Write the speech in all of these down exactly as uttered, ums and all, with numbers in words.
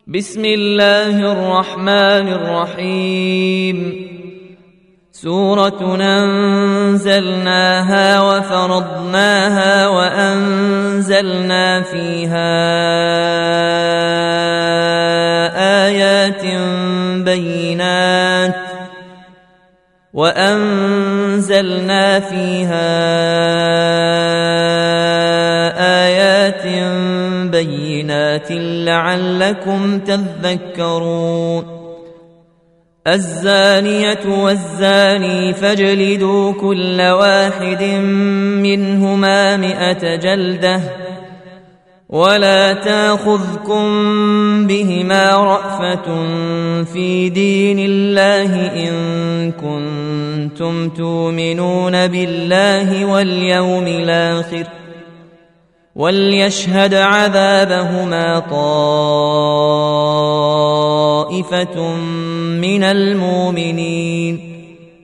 بسم الله الرحمن الرحيم. سورة أنزلناها وفرضناها وأنزلنا فيها آيات بينات وأنزلنا فيها آيات بينات لعلكم تذكرون. الزانية والزاني فاجلدوا كل واحد منهما مئة جلدة ولا تأخذكم بهما رأفة في دين الله إن كنتم تؤمنون بالله واليوم الآخر وليشهد عذابهما طائفة من المؤمنين.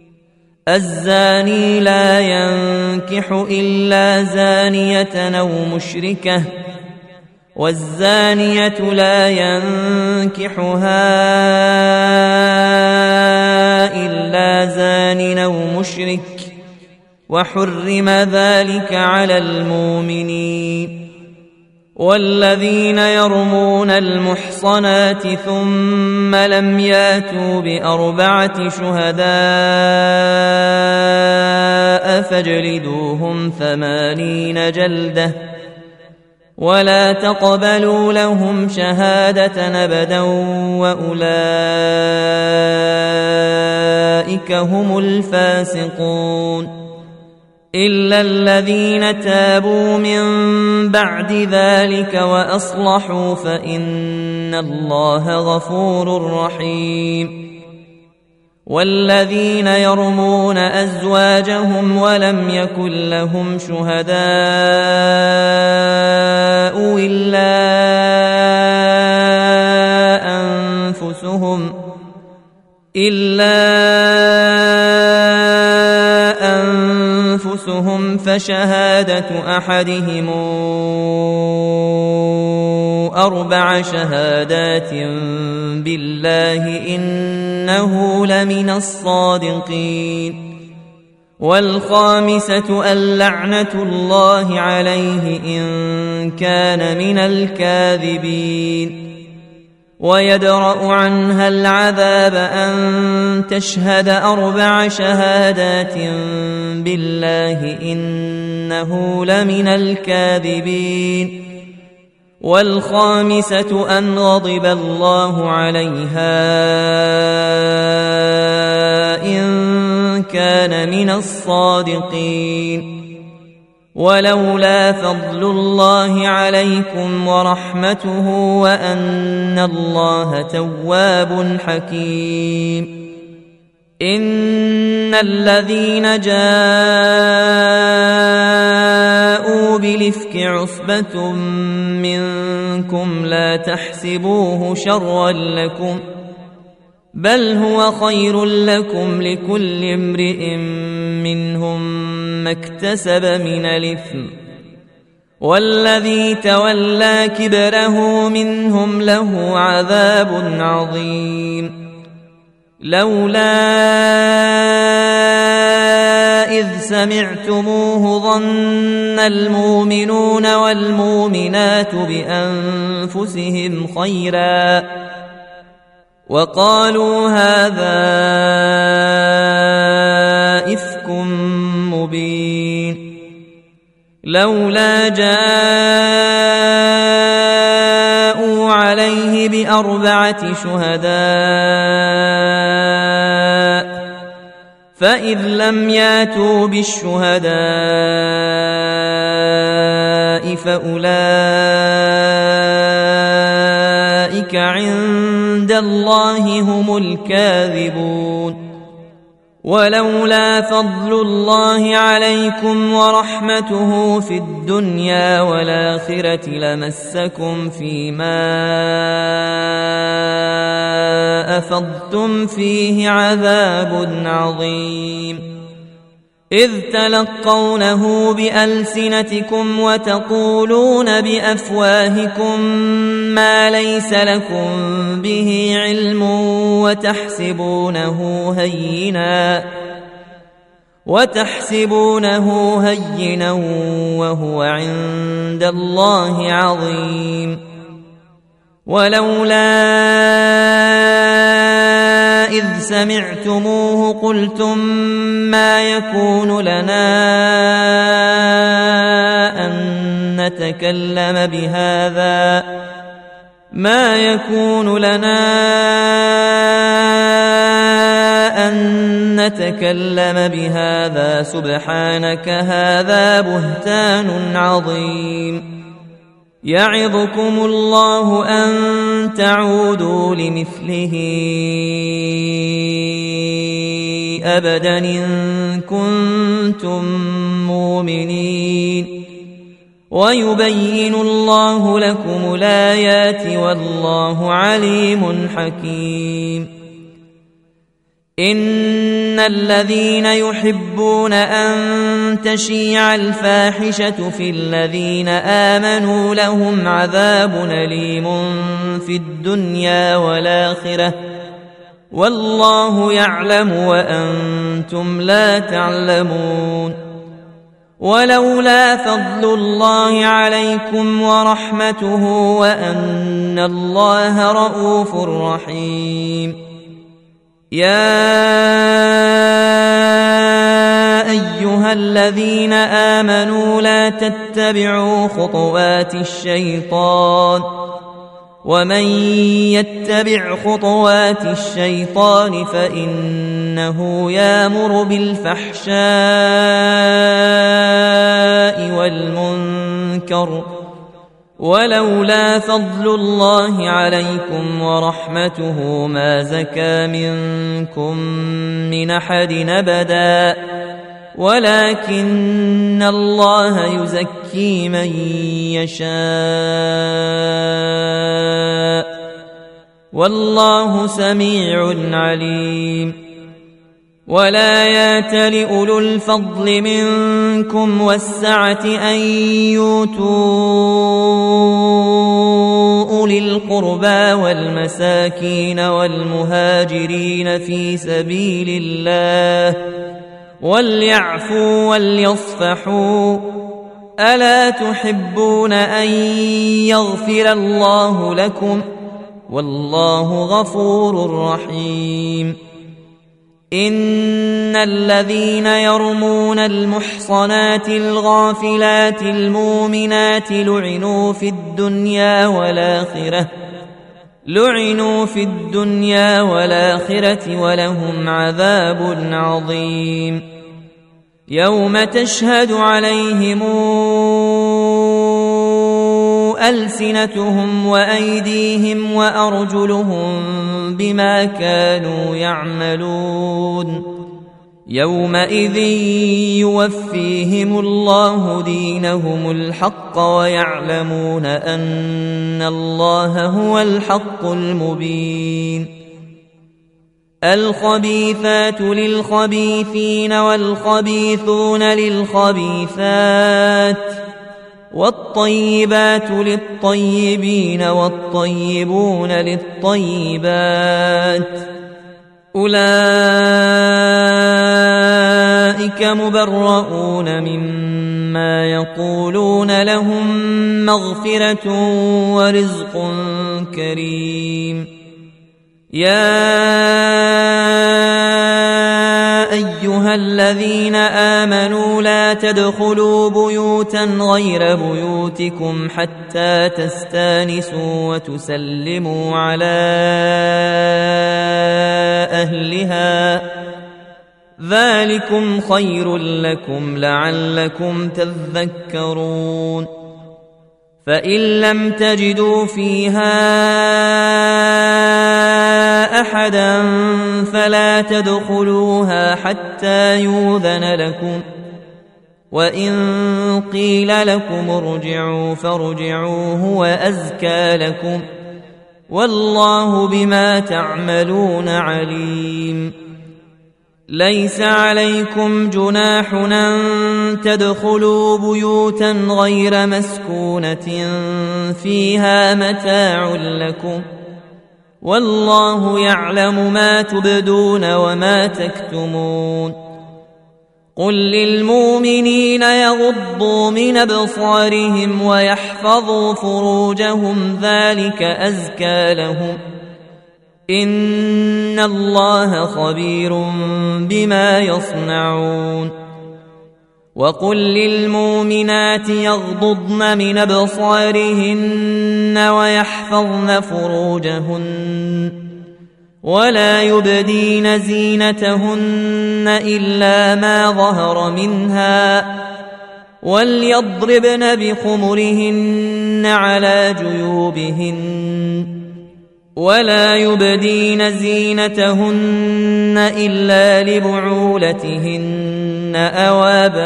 الزاني لا ينكح إلا زانية أو مشركة والزانية لا ينكحها إلا زان أو مشرك وحرم ذلك على المؤمنين. والذين يرمون المحصنات ثم لم ياتوا بأربعة شهداء فاجلدوهم ثمانين جلدة ولا تقبلوا لهم شهادة أبدا وأولئك هم الفاسقون. إلا الذين تابوا من بعد ذلك وأصلحوا فإن الله غفور رحيم. والذين يرمون أزواجهم ولم يكن لهم شهداء إلا أنفسهم إلا أنفسهم فشهادة أحدهم أربع شهادات بالله إنه لمن الصادقين. والخامسة اللعنة الله عليه إن كان من الكاذبين. ويدرأ عنها العذاب أن تشهد أربع شهادات بالله إنه لمن الكاذبين. والخامسة أن غضب الله عليها إن كان من الصادقين. ولولا فضل الله عليكم ورحمته وأن الله تواب حكيم. إن الذين جاءوا بالإفك عصبة منكم لا تحسبوه شرا لكم بل هو خير لكم لكل امرئ منهم ما اكتسب من الإثم والذي تولى كبره منهم له عذاب عظيم. لولا إذ سمعتموه ظن المؤمنون والمؤمنات بأنفسهم خيرا وقالوا هذا إفك مبين. لولا جاءوا عليه بأربعة شهداء فإذ لم ياتوا بالشهداء فأولئك عند الله هم الكاذبون. ولولا فضل الله عليكم ورحمته في الدنيا والآخرة لمسكم فيما أفضتم فيه عذاب عظيم. إذ تلقونه بألسنتكم وتقولون بأفواهكم ما ليس لكم به علم وتحسبونه هينا وتحسبونه هينا وهو عند الله عظيم. ولولا إذ سمعتموه قلتم ما يكون لنا أن نتكلم بهذا ما يكون لنا أن نتكلم بهذا سبحانك هذا بهتان عظيم. يعظكم الله أن تعودوا لمثله أبدا إن كنتم مؤمنين. ويبين الله لكم الآيات والله عليم حكيم. إن الذين يحبون أن تشيع الفاحشة في الذين آمنوا لهم عذاب أليم في الدنيا والآخرة والله يعلم وأنتم لا تعلمون. ولولا فضل الله عليكم ورحمته وأن الله رؤوف رحيم. يا أيها الذين آمنوا لا تتبعوا خطوات الشيطان ومن يتبع خطوات الشيطان فإنه يأمر بالفحشاء والمنكر. ولولا فضل الله عليكم ورحمته ما زكى منكم من أحد أبدا ولكن الله يزكي من يشاء والله سميع عليم. ولا يأتل أولو الفضل منكم والسعة أن يؤتوا أولي القربى والمساكين والمهاجرين في سبيل الله وليعفوا وليصفحوا ألا تحبون أن يغفر الله لكم والله غفور رحيم. إن الذين يرمون المحصنات الغافلات المؤمنات لعنوا في الدنيا والآخرة لعنوا في الدنيا والآخرة ولهم عذاب عظيم. يوم تشهد عليهم ألسنتهم وأيديهم وأرجلهم بما كانوا يعملون. يومئذ يوفيهم الله دينهم الحق ويعلمون أن الله هو الحق المبين. الخبيثات للخبيثين والخبيثون للخبيثات والطيبات للطيبين والطيبون للطيبات أولئك مبرؤون مما يقولون لهم مغفرة ورزق كريم. يا أيها الذين آمنوا لا تدخلوا بيوتا غير بيوتكم حتى تستانسوا وتسلموا على أهلها ذلكم خير لكم لعلكم تذكرون. فإن لم تجدوا فيها أحدا فلا تدخلوها حتى يؤذن لكم وإن قيل لكم ارجعوا فارجعوا هو أزكى لكم والله بما تعملون عليم. ليس عليكم جناح أن تدخلوا بيوتا غير مسكونة فيها متاع لكم والله يعلم ما تبدون وما تكتمون قل للمؤمنين يغضوا من أبصارهم ويحفظوا فروجهم ذلك أزكى لهم إن الله خبير بما يصنعون وقل للمؤمنات يغضضن من أبصارهن ويحفظن فروجهن ولا يبدين زينتهن إلا ما ظهر منها وليضربن بخمرهن على جيوبهن ولا يبدين زينتهن إلا لبعولتهن أو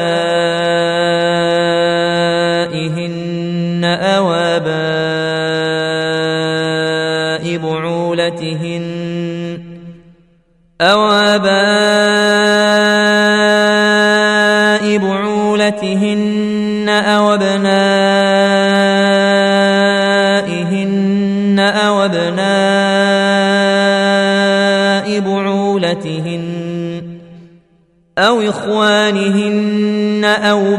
آبائهن أو آباء بعولتهن أو آباء بعولتهن أو أبنائهن أو أبناء بعولتهن أو إخوانهن أو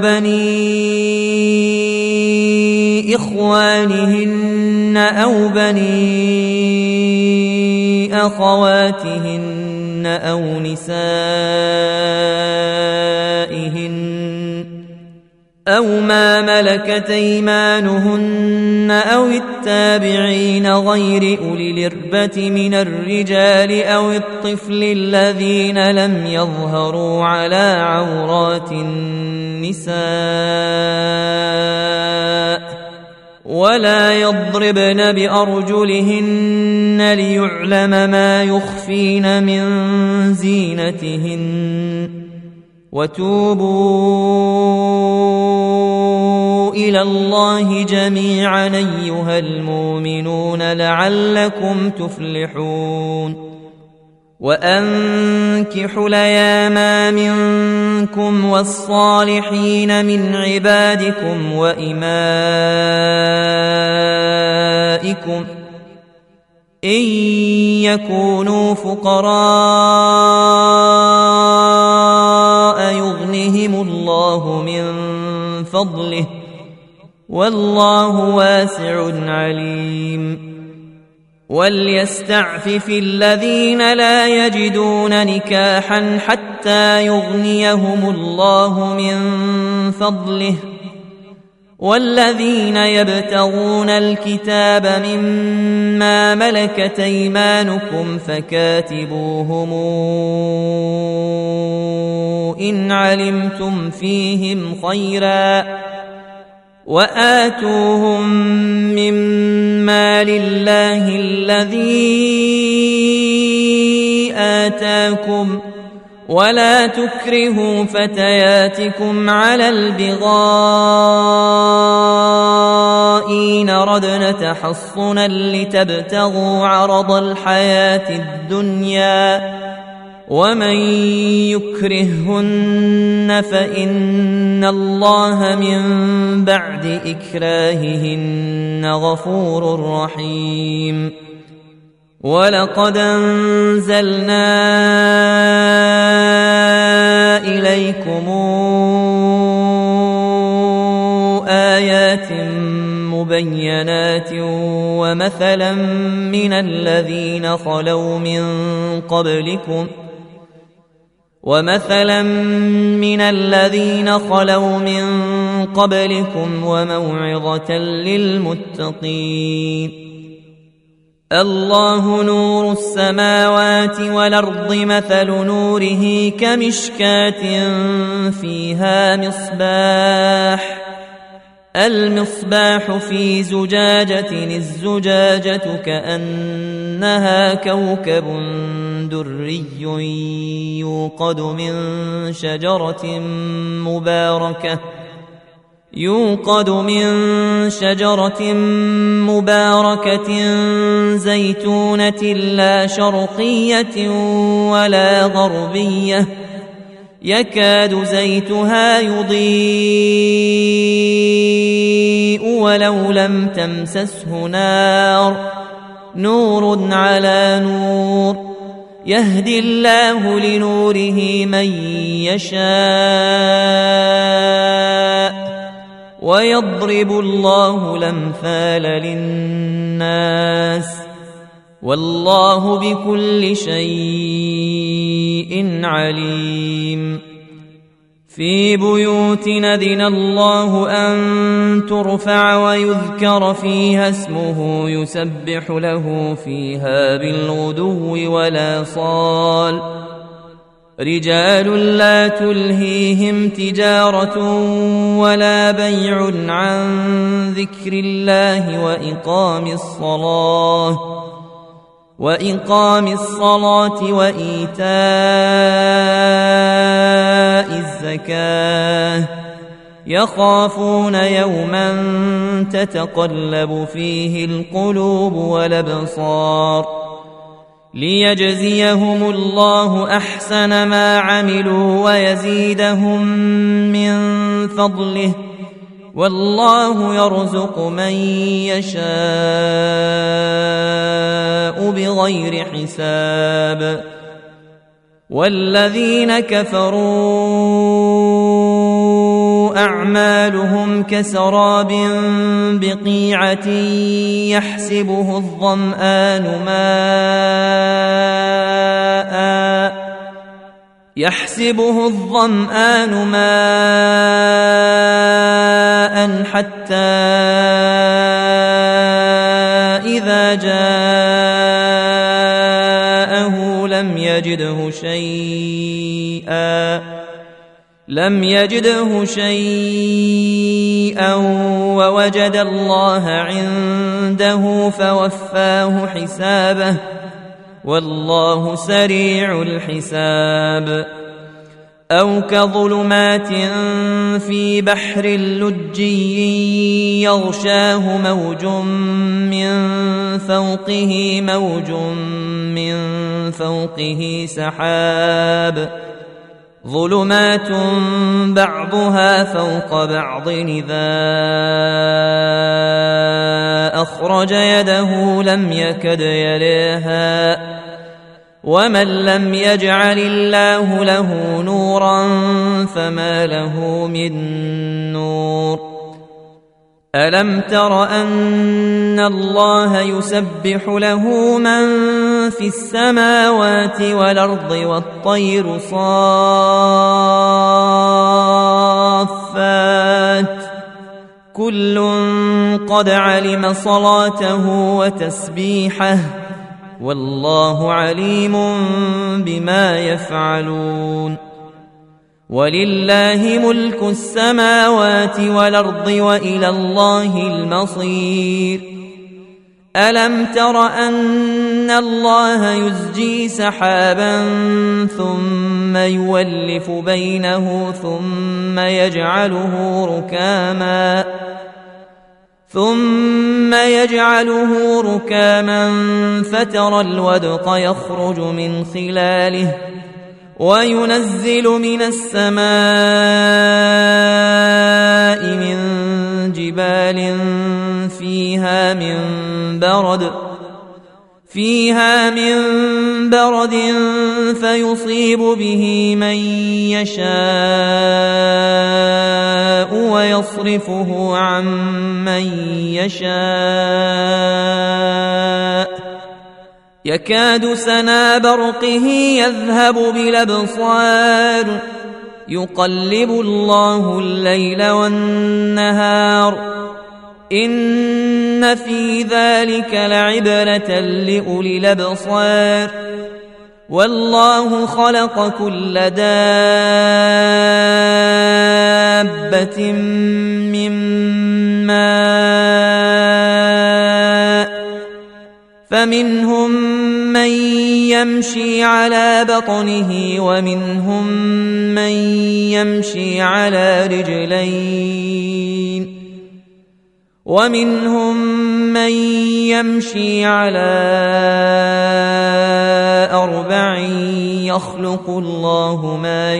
بني إخوانهن أو بني أخواتهن أو نسائهن أو ما ملكت أيمانهن أو التابعين غير أولي الإربة من الرجال أو الطفل الذين لم يظهروا على عورات النساء ولا يضربن بأرجلهن ليعلم ما يخفين من زينتهن وتوبوا إلى الله جميعا أيها المؤمنون لعلكم تفلحون وأنكحوا الأيام منكم والصالحين من عبادكم وإمائكم إن يكونوا فقراء يغنهم الله من فضله والله واسع عليم وليستعفف الذين لا يجدون نكاحا حتى يغنيهم الله من فضله والذين يبتغون الكتاب مما ملكت أيمانكم فكاتبوهم إن علمتم فيهم خيرا وآتوهم مما لله الذي آتاكم ولا تكرهوا فتياتكم على البغاء إن ردن تحصنا لتبتغوا عرض الحياة الدنيا ومن يكرههن فإن الله من بعد إكراههن غفور رحيم ولقد أنزلنا إليكم آيات مبينات ومثلا من الذين خلوا من قبلكم ومثلا من الذين خلوا من قبلكم وموعظة للمتقين الله نور السماوات والأرض مثل نوره كمشكاة فيها مصباح المصباح في زجاجة الزجاجة كأنها كوكب دري يوقد من شجرة مباركة يوقد من شجرة مباركة زيتونة لا شرقية ولا غربية يكاد زيتها يضيء ولو لم تمسسه نار نور على نور يهدي الله لنوره من يشاء ويضرب الله الأمثال للناس والله بكل شيء عليم. في بيوت أذن الله أن ترفع ويذكر فيها اسمه يسبح له فيها بالغدو والآصال رجال لا تلهيهم تجارة ولا بيع عن ذكر الله وإقام الصلاة وإقام الصلاة وإيتاء الزكاة يخافون يوما تتقلب فيه القلوب والأبصار ليجزيهم الله أحسن ما عملوا ويزيدهم من فضله والله يرزق من يشاء بغير حساب. والذين كفروا أعمالهم كسراب بقيعة يحسبه الظمآن ماءً يحسبه الظمآن ماءً حتى إذا جاءه لم يجده شيئا لم يجده شيئا ووجد الله عنده فوفاه حسابه والله سريع الحساب. أو كظلمات في بحر لجي يغشاه موج من فوقه موج من فوقه سحاب ظلمات بعضها فوق بعض إذا أخرج يده لم يكد يريها ومن لم يجعل الله له نورا فما له من نور. ألم تر أن الله يسبح له من في السماوات والأرض والطير صافات كل قد علم صلاته وتسبيحه والله عليم بما يفعلون. ولله ملك السماوات والأرض وإلى الله المصير. ألم تر أن الله يزجي سحابا ثم يولف بينه ثم يجعله ركاما ثم يجعله ركاما فترى الودق يخرج من خلاله وينزل من السماء من جبال فيها من برد فيها من برد فيصيب به من يشاء ويصرفه عن من يشاء يكاد سنا برقه يذهب بالأبصار يقلب الله الليل والنهار إن في ذلك لعبرة لأولي الأبصار. والله خلق كل دابة من ماء فمنهم من يمشي على بطنه ومنهم من يمشي على رجلين ومنهم من يمشي على أربع يخلق الله ما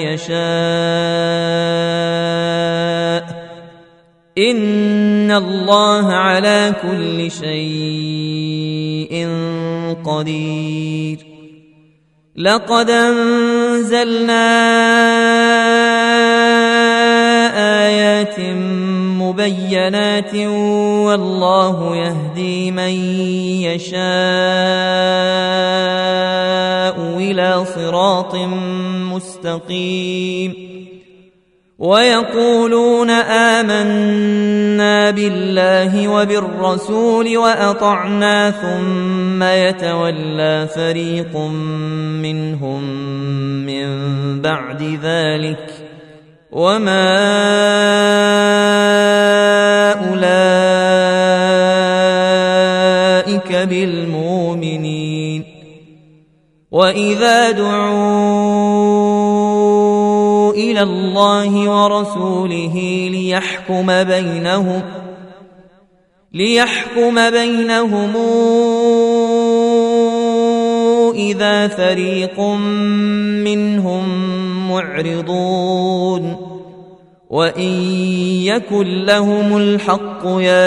يشاء إن الله على كل شيء قدير. لقد أنزلنا آيات مبينات والله يهدي من يشاء إلى صراط مستقيم. ويقولون آمنا بالله وبالرسول وأطعنا ثم يتولى فريق منهم من بعد ذلك وما أولئك بالمؤمنين. وإذا دعوا إلى الله ورسوله ليحكم بينهم ليحكم بينهم إذا فريق منهم معرضون وإن يكن لهم الحق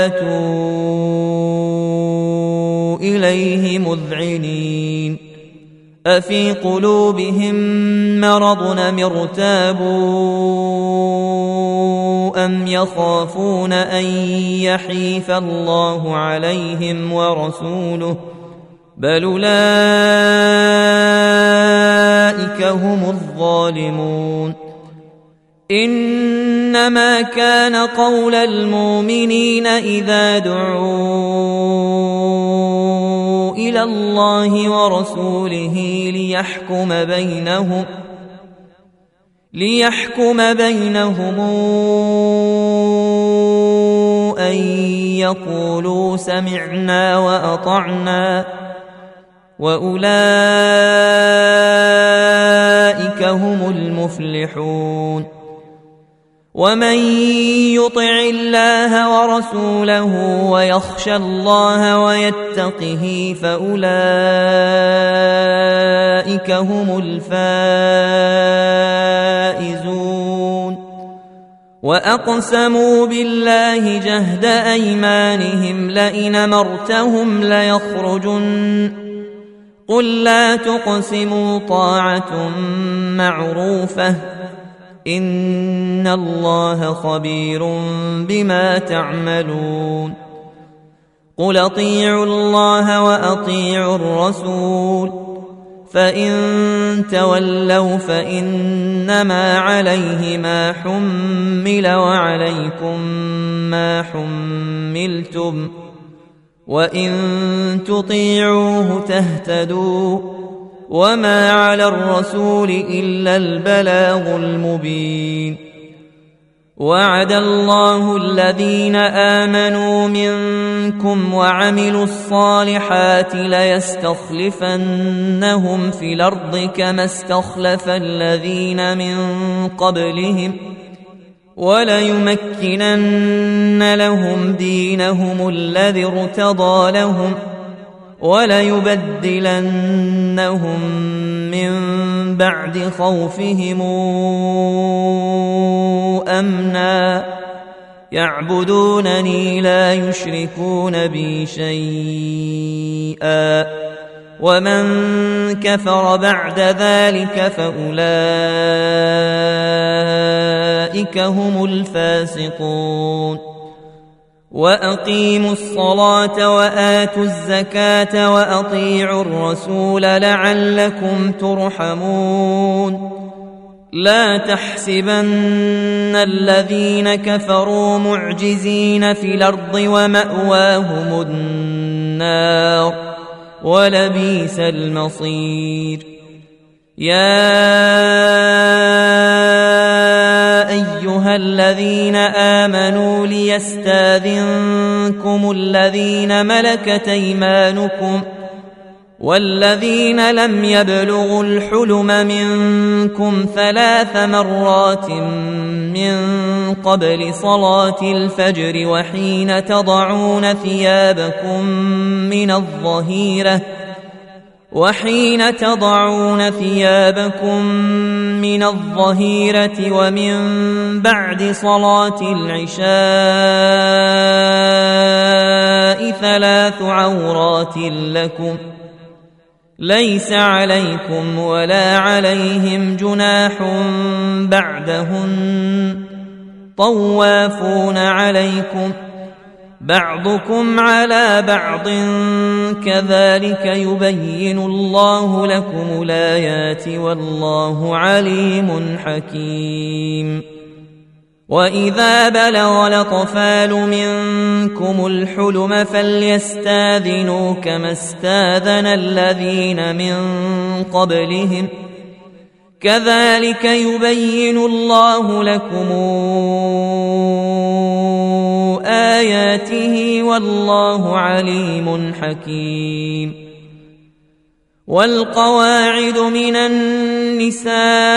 ياتوا إليه مذعنين. أفي قلوبهم مرض أم ارتابوا أم يخافون أن يحيف الله عليهم ورسوله بل أولئك هم الظالمون. إنما كان قول المؤمنين إذا دعوا إلى الله ورسوله ليحكم بينهم ليحكم بينهم أن يقولوا سمعنا وأطعنا وأولئك هم المفلحون. ومن يطع الله ورسوله ويخشى الله ويتقه فأولئك هم الفائزون. وأقسموا بالله جهد أيمانهم لئن أمرتهم ليخرجن قل لا تقسموا طاعة معروفة إن الله خبير بما تعملون. قل أطيعوا الله وأطيعوا الرسول فإن تولوا فإنما عليه ما حمل وعليكم ما حملتم وإن تطيعوه تهتدوا وما على الرسول إلا البلاغ المبين. وعد الله الذين آمنوا منكم وعملوا الصالحات ليستخلفنهم في الأرض كما استخلف الذين من قبلهم وليمكنن لهم دينهم الذي ارتضى لهم وليبدلنهم من بعد خوفهم أمنا يعبدونني لا يشركون بي شيئا ومن كفر بعد ذلك فأولئك هم الفاسقون. وأقيموا الصلاة وآتوا الزكاة وأطيعوا الرسول لعلكم ترحمون. لا تحسبن الذين كفروا معجزين في الأرض ومأواهم النار ولبئس المصير. يا أيها الذين آمنوا ليستاذنكم الذين ملكت أيمانكم والذين لم يبلغوا الحلم منكم ثلاث مرات من قبل صلاة الفجر وحين تضعون ثيابكم من الظهيرة وحين تضعون ثيابكم من الظهيرة ومن بعد صلاة العشاء ثلاث عورات لكم ليس عليكم ولا عليهم جناح بعدهن طوافون عليكم بعضكم على بعض كذلك يبين الله لكم الآيات والله عليم حكيم. وإذا بلغ الأطفال منكم الحلم فليستاذنوا كما استاذن الذين من قبلهم كذلك يبين الله لكم آياته والله عليم حكيم. والقواعد من النساء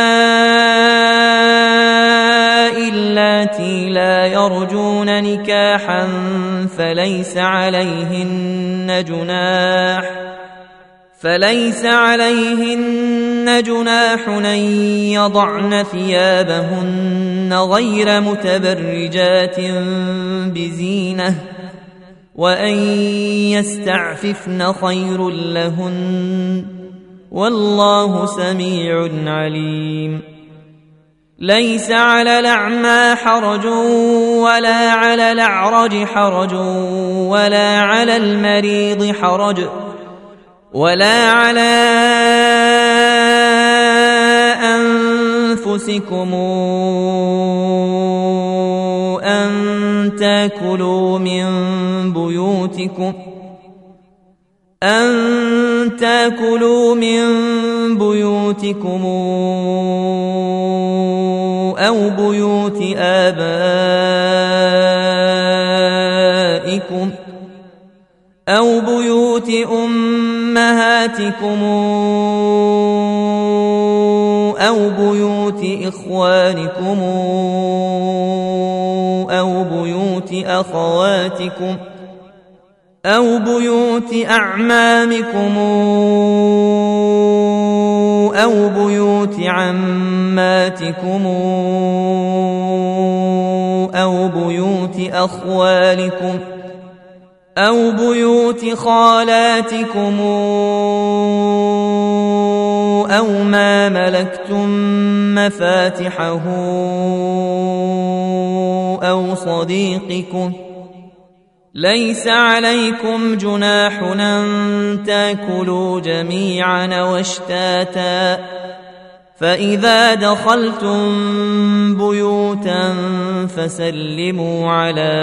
اللاتي لا يرجون نكاحا فليس عليهن جناح فليس عليهن جناح أن يضعن ثيابهن غير متبرجات بزينة وأن يستعففن خير لهن والله سميع عليم. ليس على الأعمى حرج ولا على الأعرج حرج ولا على المريض حرج ولا على أنفسكم أن تأكلوا من بيوتكم أن تأكلوا من بيوتكم أو بيوت آبائكم أو بيوت أمهاتكم أو بيوت إخوانكم أو بيوت أخواتكم أو بيوت أعمامكم أو بيوت عماتكم أو بيوت أخوالكم أو بيوت خالاتكم أو ما ملكتم مفاتحه أو صديقكم ليس عليكم جناح أن تأكلوا جميعا واشتاتا فإذا دخلتم بيوتا فسلموا على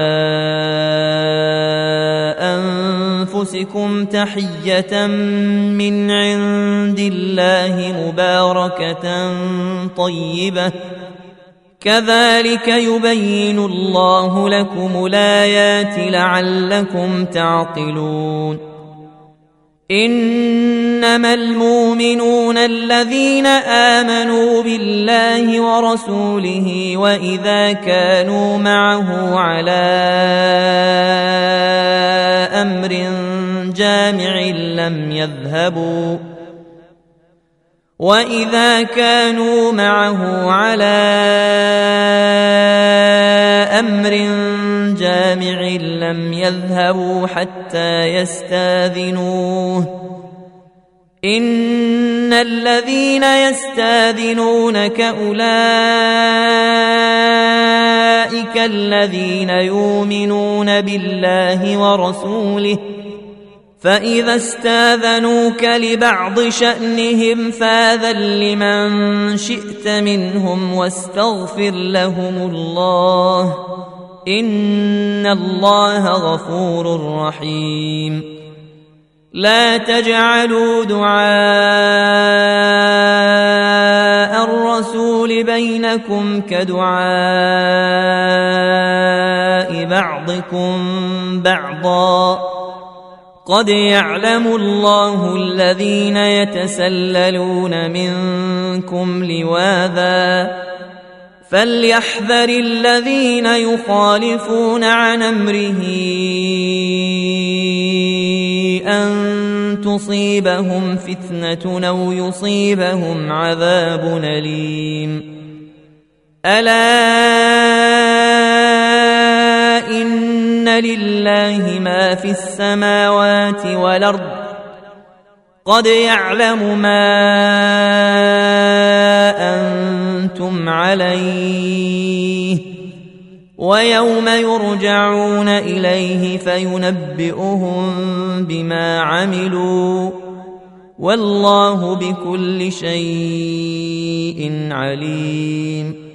أنفسكم تحية من عند الله مباركة طيبة كذلك يبين الله لكم الآيات لعلكم تعقلون. إنما المؤمنون الذين آمنوا بالله ورسوله وإذا كانوا معه على أمر جامع لم يذهبوا وإذا كانوا معه على أمر جامع لم يذهبوا حتى يستاذنوه إن الذين يستاذنونك أولئك الذين يؤمنون بالله ورسوله فإذا استاذنوك لبعض شأنهم فاذن لمن شئت منهم واستغفر لهم الله إن الله غفور رحيم. لا تجعلوا دعاء الرسول بينكم كدعاء بعضكم بعضا قد يعلم الله الذين يتسللون منكم لواذا فليحذر الذين يخالفون عن أمره أن تصيبهم فتنة أو يصيبهم عذاب أليم. ألا إن لله ما في السماوات والأرض قد يعلم ما أنتم عليه ويوم يرجعون إليه فينبئهم بما عملوا والله بكل شيء عليم.